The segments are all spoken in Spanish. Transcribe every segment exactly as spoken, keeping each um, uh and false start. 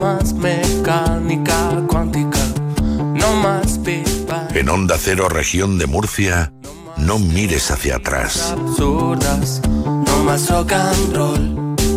Más mecánica cuántica, no más pipa. En Onda Cero, región de Murcia, no mires hacia atrás. Absurdas, no más rock and roll,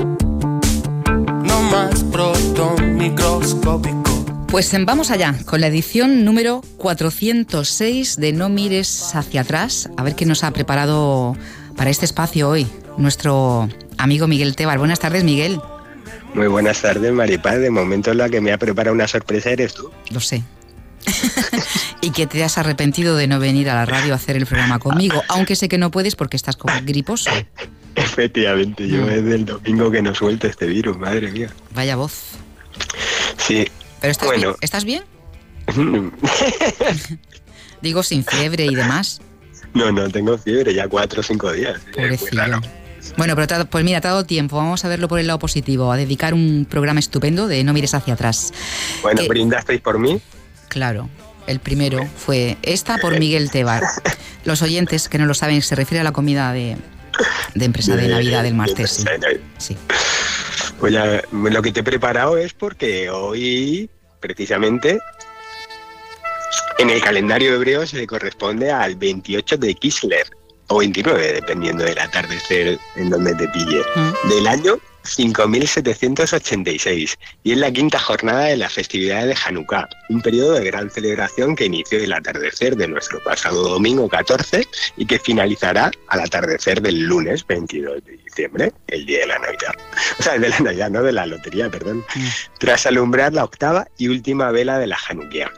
no más protón microscópico. Pues vamos allá, con la edición número cuatrocientos seis de No mires hacia atrás. A ver qué nos ha preparado para este espacio hoy nuestro amigo Miguel Tebar. Buenas tardes, Miguel. Muy buenas tardes, Maripaz. De momento la que me ha preparado una sorpresa eres tú. Lo sé. Y que te has arrepentido de no venir a la radio a hacer el programa conmigo, aunque sé que no puedes porque estás como griposo. Efectivamente, yo mm. desde el domingo que no suelto este virus, madre mía. Vaya voz. Sí. ¿Pero estás bueno. bien? ¿Estás bien? Digo, sin fiebre y demás. No, no tengo fiebre, ya cuatro o cinco días. Pobrecillo. Bueno, pero te, pues mira, te ha dado tiempo, vamos a verlo por el lado positivo, a dedicar un programa estupendo de No mires hacia atrás. Bueno, que, ¿brindasteis por mí? Claro, el primero fue esta por Miguel Tebar. Los oyentes que no lo saben, se refiere a la comida de, de empresa de, de Navidad del martes. Sí. sí. Pues ya, lo que te he preparado es porque hoy, precisamente, en el calendario hebreo se le corresponde al veintiocho de Kislev, o veintinueve, dependiendo del atardecer en donde te pille, ¿Mm? del año cinco mil setecientos ochenta y seis, y es la quinta jornada de la festividad de Hanukkah, un periodo de gran celebración que inició el atardecer de nuestro pasado domingo catorce y que finalizará al atardecer del lunes veintidós de diciembre, el día de la Navidad. O sea, de la Navidad, no de la lotería, perdón. Mm. Tras alumbrar la octava y última vela de la Hanukkah.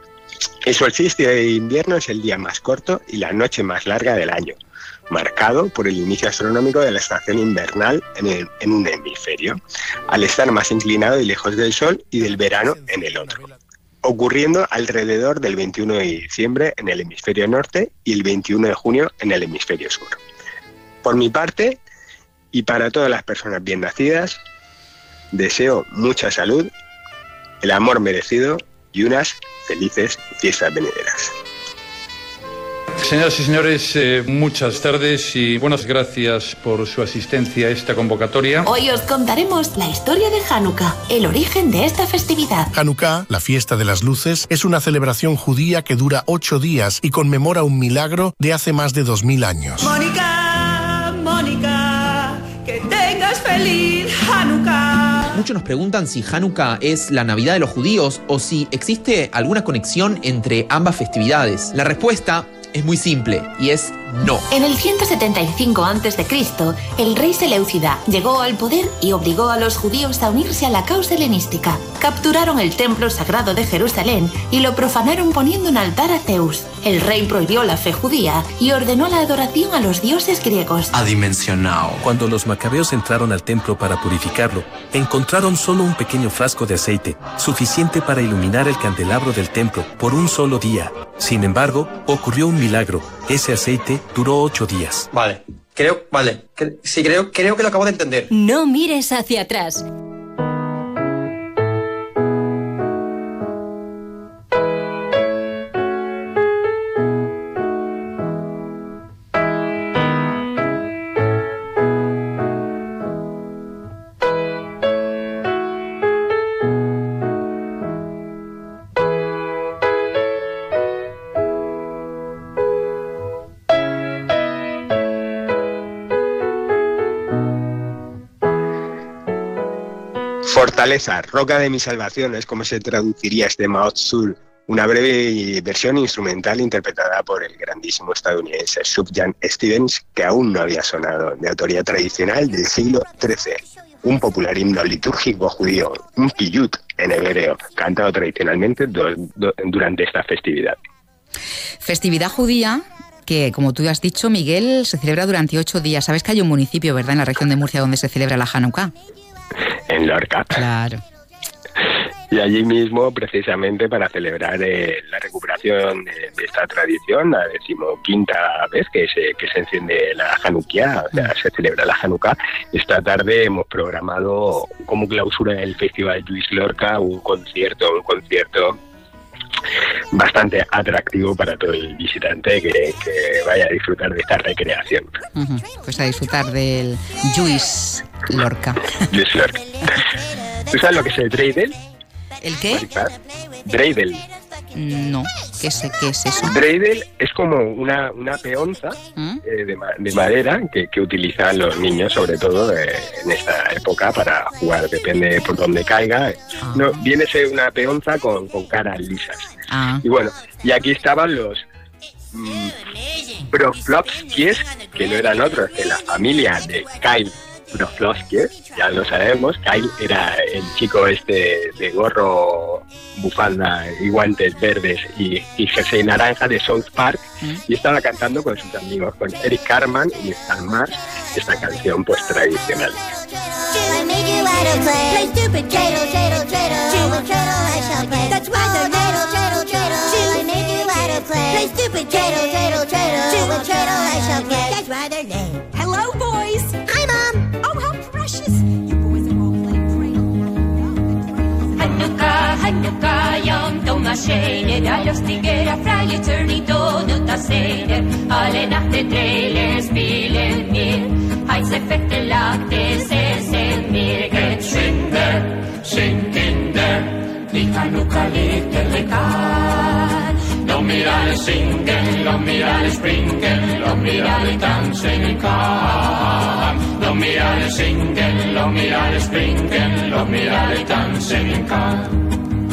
El solsticio de invierno es el día más corto y la noche más larga del año, marcado por el inicio astronómico de la estación invernal en, el, en un hemisferio, al estar más inclinado y lejos del Sol, y del verano en el otro, ocurriendo alrededor del veintiuno de diciembre en el hemisferio norte y el veintiuno de junio en el hemisferio sur. Por mi parte, y para todas las personas bien nacidas, deseo mucha salud, el amor merecido y unas felices fiestas venideras. Señoras y señores, eh, muchas tardes y buenas gracias por su asistencia a esta convocatoria. Hoy os contaremos la historia de Hanukkah, el origen de esta festividad. Hanukkah, la fiesta de las luces, es una celebración judía que dura ocho días y conmemora un milagro de hace más de dos mil años. Mónica, Mónica, que tengas feliz Hanukkah. Muchos nos preguntan si Hanukkah es la Navidad de los judíos o si existe alguna conexión entre ambas festividades. La respuesta es muy simple y es no. En el ciento setenta y cinco antes de Cristo, el rey Seleucida llegó al poder y obligó a los judíos a unirse a la causa helenística. Capturaron el templo sagrado de Jerusalén y lo profanaron poniendo un altar a Zeus. El rey prohibió la fe judía y ordenó la adoración a los dioses griegos. Adimensionado. Cuando los macabeos entraron al templo para purificarlo, encontraron solo un pequeño frasco de aceite, suficiente para iluminar el candelabro del templo por un solo día. Sin embargo, ocurrió un milagro. Ese aceite duró ocho días. Vale, creo, vale, sí, creo, creo que lo acabo de entender. No mires hacia atrás. Fortaleza, roca de mi salvación, es como se traduciría este Mao Tzu, una breve versión instrumental interpretada por el grandísimo estadounidense Sufjan Stevens, que aún no había sonado, de autoría tradicional del siglo trece. Un popular himno litúrgico judío, un piyut en hebreo, cantado tradicionalmente do, do, durante esta festividad. Festividad judía que, como tú has dicho, Miguel, se celebra durante ocho días. Sabes que hay un municipio, ¿verdad?, en la región de Murcia donde se celebra la Hanukkah. En Lorca. Claro. Y allí mismo, precisamente para celebrar eh, la recuperación de, de esta tradición, la decimoquinta vez que se, que se enciende la Hanukkah, o sea, se celebra la Hanukkah, esta tarde hemos programado como clausura del Festival Lluís Lorca un concierto, un concierto bastante atractivo para todo el visitante que, que vaya a disfrutar de esta recreación. Uh-huh. Pues a disfrutar del Lluís Lorca. Lluís Lorca. ¿Tú sabes lo que es el dreidel? ¿El qué? Dreidel. No, ¿qué es, qué es eso? Dreidel es como una, una peonza ¿Mm? eh, de, de madera que, que utilizan los niños, sobre todo eh, en esta época, para jugar, depende por dónde caiga. Ah. No, viene a ser una peonza con, con caras lisas. Ah. Y bueno, y aquí estaban los mmm, Broflovskis, que no eran otros que la familia de Kyle Broflovski, ya lo sabemos. Kyle era el chico este de gorro, bufanda y guantes verdes y, y jersey naranja de South Park, ¿Mm? Y estaba cantando con sus amigos, con Eric Cartman y Stan Marsh, esta canción pues tradicional. Hello, boys. Hi, Mom. Oh, how precious. You boys are all playing cradle. Hanukkah, Hanukkah, Yom Tov Mashiach, alla stigera fra eterniteten ta seder. Alle natter dreiler spiller mer. Heiz effekter lagte se mer. Get schinder, schinkender, die Hanukkah lete legal. Los mirales singen, los mirales brinquen, los mirales dansen en can. Los mirales singen, los mirales brinquen, los mirales dansen en can.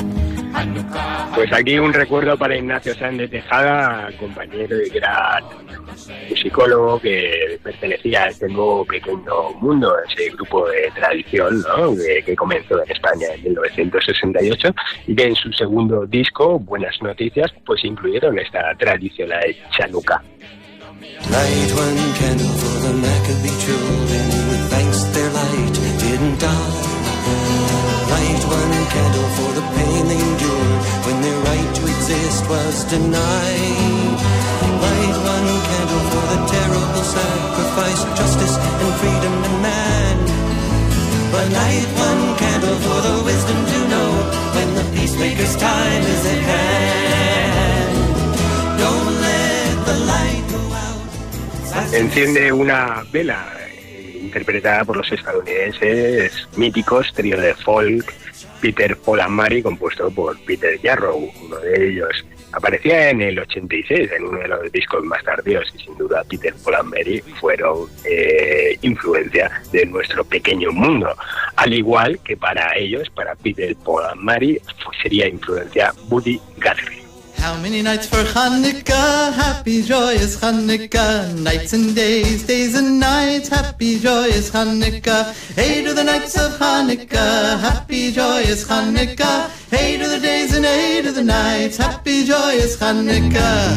Pues aquí un recuerdo para Ignacio Sanz de Tejada, compañero y gran musicólogo que pertenecía a este nuevo pequeño mundo, ese grupo de tradición, ¿no? que, que comenzó en España en mil novecientos sesenta y ocho y que en su segundo disco, Buenas Noticias, pues incluyeron esta tradicional Chanukah. Light one candle for the Maccabee children, with thanks their light didn't die. Light one candle for the pain they endured when their right to exist was denied. Light one candle for the terrible sacrifice, justice and freedom and man. But light one candle for the wisdom to know when the peacemaker's time is at hand. Don't let the light go out. Enciende una vela, interpretada por los estadounidenses míticos trío de folk Peter, Paul and Mary, compuesto por Peter Jarrow. Uno de ellos aparecía en el ochenta y seis en uno de los discos más tardíos y sin duda Peter, Paul and Mary fueron eh, influencia de nuestro pequeño mundo, al igual que para ellos, para Peter, Paul and Mary, sería influencia Buddy Guthrie. How many nights for Hanukkah, happy joyous Hanukkah, nights and days, days and nights, happy joyous Hanukkah, hey to the nights of Hanukkah, happy joyous Hanukkah, hey to the days and hey to the nights, happy joyous Hanukkah.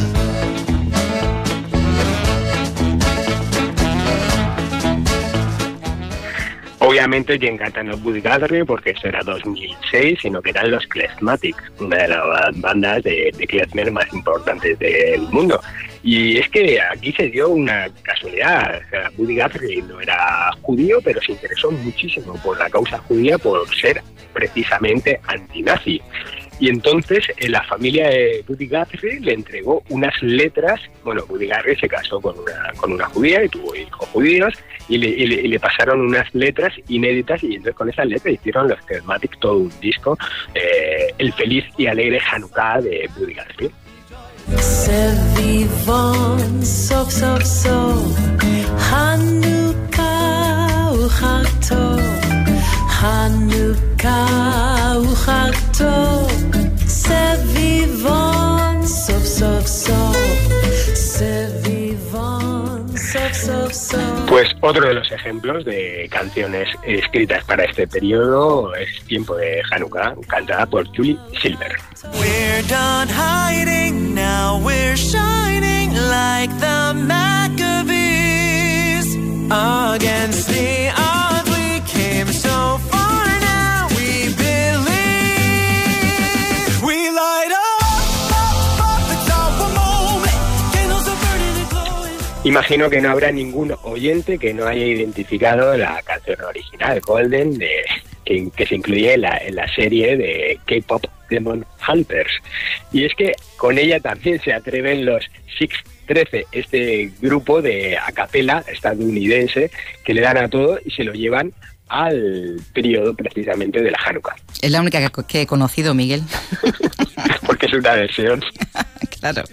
Obviamente quien canta no es Buddy Guthrie, porque eso era dos mil seis, sino que eran los Klezmatics, una de las bandas de, de klezmer más importantes del mundo. Y es que aquí se dio una casualidad. O sea, Buddy Guthrie no era judío, pero se interesó muchísimo por la causa judía, por ser precisamente antinazi. Y entonces eh, la familia de Buddy Guthrie le entregó unas letras. Bueno, Buddy Guthrie se casó con una, con una judía y tuvo hijos judíos, y le, y, le, y le pasaron unas letras inéditas, y entonces con esas letras hicieron los Klezmatics todo un disco, eh, el feliz y alegre Hanukkah de Buddy Guthrie. סביבון סוף סוף סוף חנוכה הוא חג טוב חנוכה הוא חג טוב סביבון סוף סוף סוף סביבון סוף סוף סוף. Pues otro de los ejemplos de canciones escritas para este periodo es Tiempo de Hanukkah, cantada por Julie Silver. We're done hiding, now we're shining like the Maccabees. Against the odds we came so far, now we believe. We light up, up, up, it's our moment. Candles are burning and glowing. Imagino que no habrá ningún oyente que no haya identificado la canción original, Golden, de, que, que se incluye en la, en la serie de K-pop Demon Hunters. Y es que con ella también se atreven los Six trece, este grupo de a capela estadounidense que le dan a todo y se lo llevan al periodo precisamente de la Hanukkah. Es la única que, que he conocido, Miguel. Porque es una versión. Claro.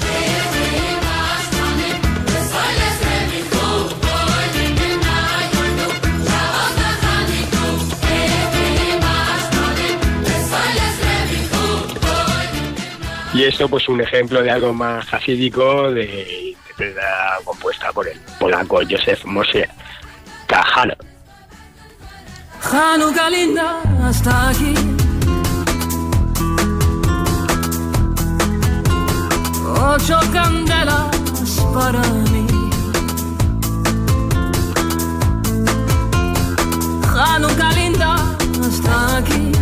Y esto pues un ejemplo de algo más hasídico, de interpretada compuesta por el polaco Józef Moshe Kahana. Hanukkah linda hasta aquí. Ocho candelas para mí. Hanukkah linda hasta aquí.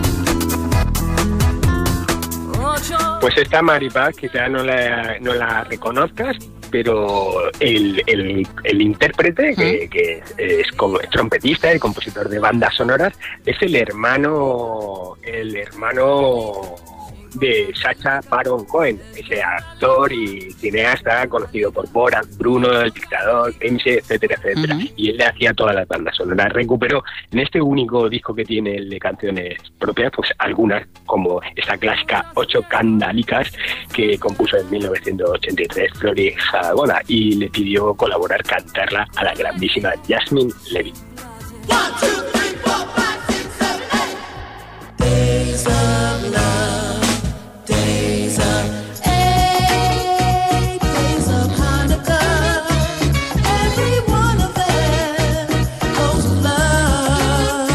Pues esta Maripaz quizá no la, no la reconozcas, pero el, el, el intérprete, que, que es, como, es trompetista y compositor de bandas sonoras, es el hermano el hermano de Sacha Baron Cohen, ese actor y cineasta conocido por Borat, Bruno, El Dictador, Grimsby, etcétera, etcétera. Uh-huh. Y él le hacía todas las bandas sonoras. Recuperó en este único disco que tiene el de canciones propias, pues algunas, como esa clásica Ocho Candalicas, que compuso en mil novecientos ochenta y tres Flori Haggoda, y le pidió colaborar, cantarla a la grandísima Jasmine Levy. One, two, three, four, five, six, seven, eight. Days of love, days of eight, days of Hanukkah. Every one of them goes with love.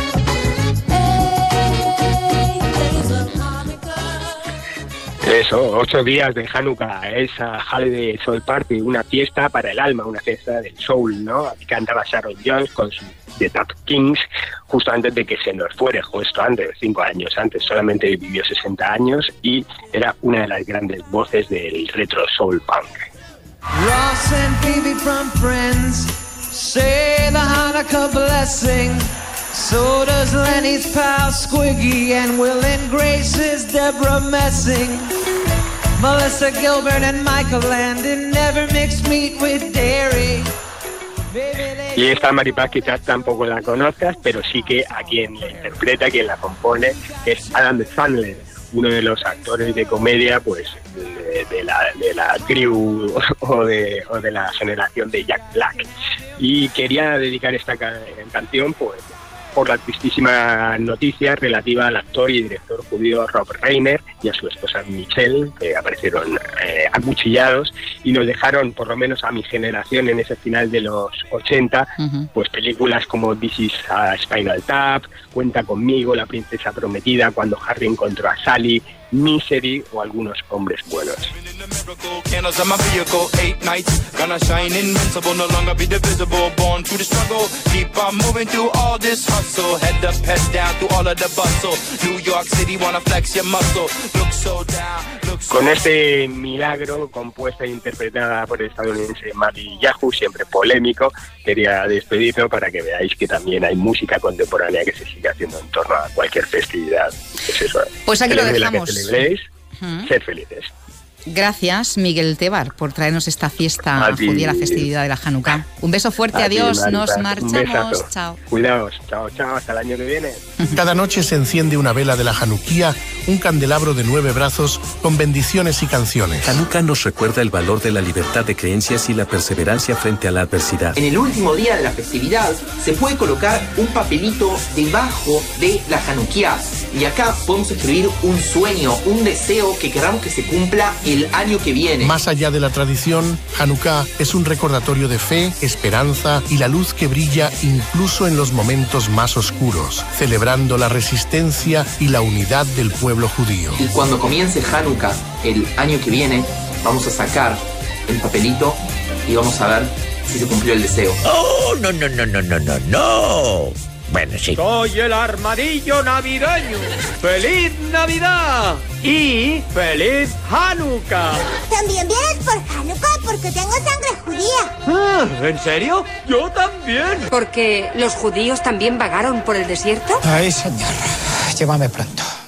Eight days of Hanukkah. Eso, ocho días de Hanukkah, esa Holiday Soul Party, una fiesta para el alma, una fiesta del soul, ¿no? Aquí cantaba Sharon Jones con su The Tap Kings, justo antes de que se nos fuere, justo antes, cinco años antes, solamente vivió sesenta años y era una de las grandes voces del retro soul punk. Ross and Phoebe from Friends say the Hanukkah blessing. So does Lenny's pal Squiggy, and Will and Grace's Deborah Messing. Melissa Gilbert and Michael Landon never mixed meat with dairy. Y esta Maripaz quizás tampoco la conozcas, pero sí que a quien la interpreta, quien la compone, es Adam Sandler, uno de los actores de comedia, pues de, de la de la crew o de, o de la generación de Jack Black. Y quería dedicar esta ca- canción, pues, por la tristísima noticia relativa al actor y director judío Rob Reiner y a su esposa Michelle, que aparecieron eh, acuchillados y nos dejaron, por lo menos a mi generación en ese final de los ochenta, uh-huh. pues películas como This is a Spinal Tap, Cuenta conmigo, La princesa prometida, Cuando Harry encontró a Sally, Misery o Algunos hombres buenos. Candles on my vehicle, eight nights, gonna shine invincible, no longer be divisible, born to the struggle, keep on moving through all this hustle, head up, head down through all of the bustle, New York City wanna flex your muscle, look so down, look so. Con este milagro, compuesta e interpretada por el estadounidense Matty Yahoo, siempre polémico, quería despedirlo para que veáis que también hay música contemporánea que se sigue haciendo en torno a cualquier festividad. Pues eso, pues aquí lo dejamos. Que celebréis, uh-huh. Ser felices. Gracias, Miguel Tebar, por traernos esta fiesta judía, la festividad de la Hanukkah. Un beso fuerte, a adiós, ti, nos marchamos. Chao. Cuidaos, chao, chao, hasta el año que viene. Cada noche se enciende una vela de la Hanukkah, un candelabro de nueve brazos con bendiciones y canciones. Hanukkah nos recuerda el valor de la libertad de creencias y la perseverancia frente a la adversidad. En el último día de la festividad se puede colocar un papelito debajo de la Hanukkah y acá podemos escribir un sueño, un deseo que queramos que se cumpla el año que viene. Más allá de la tradición, Hanukkah es un recordatorio de fe, esperanza y la luz que brilla incluso en los momentos más oscuros, celebrando la resistencia y la unidad del pueblo judío. Y cuando comience Hanukkah el año que viene, vamos a sacar el papelito y vamos a ver si se cumplió el deseo. ¡Oh, no, no, no, no, no, no, no! Bueno, sí. Soy el armadillo navideño. ¡Feliz Navidad! Y ¡Feliz Hanukkah! También vienes por Hanukkah porque tengo sangre judía. Ah, ¿en serio? Yo también. Porque los judíos también vagaron por el desierto. Ay, señor, llévame pronto.